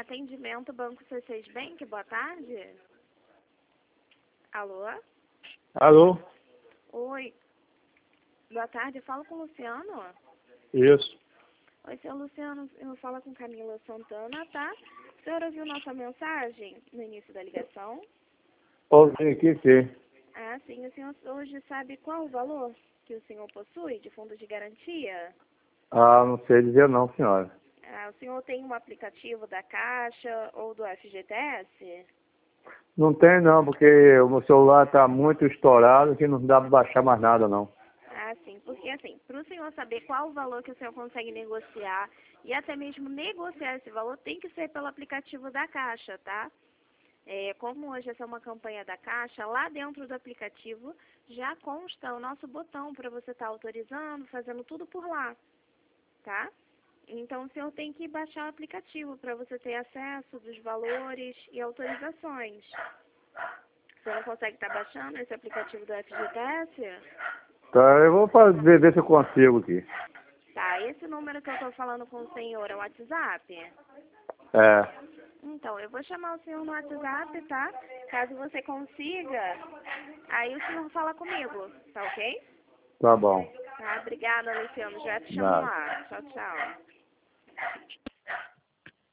Atendimento Banco C6 Bank, boa tarde. Alô? Alô? Oi. Boa tarde, falo com o Luciano. Isso. Oi, senhor Luciano, eu falo com Camila Santana, tá? O senhor ouviu nossa mensagem no início da ligação? Ouvi aqui, sim. Ah, sim. O senhor hoje sabe qual o valor que o senhor possui de fundo de garantia? Ah, não sei dizer não, senhora. Ah, o senhor tem um aplicativo da Caixa ou do FGTS? Não tem não, porque o meu celular está muito estourado que não dá para baixar mais nada não. Ah, sim. Porque, assim, para o senhor saber qual o valor que o senhor consegue negociar e até mesmo negociar esse valor, tem que ser pelo aplicativo da Caixa, tá? Como hoje essa é uma campanha da Caixa, lá dentro do aplicativo já consta o nosso botão para você estar autorizando, fazendo tudo por lá, tá? Então, o senhor tem que baixar o aplicativo para você ter acesso dos valores e autorizações. Você não consegue estar baixando esse aplicativo do FGTS? Tá, eu vou fazer, ver se eu consigo aqui. Tá, esse número que eu estou falando com o senhor é o WhatsApp? É, Então, eu vou chamar o senhor no WhatsApp, tá? Caso você consiga, aí o senhor fala comigo, tá ok? tá bom. Tá, obrigada, Luciano. Já te chamo Nada. lá. Tchau, tchau.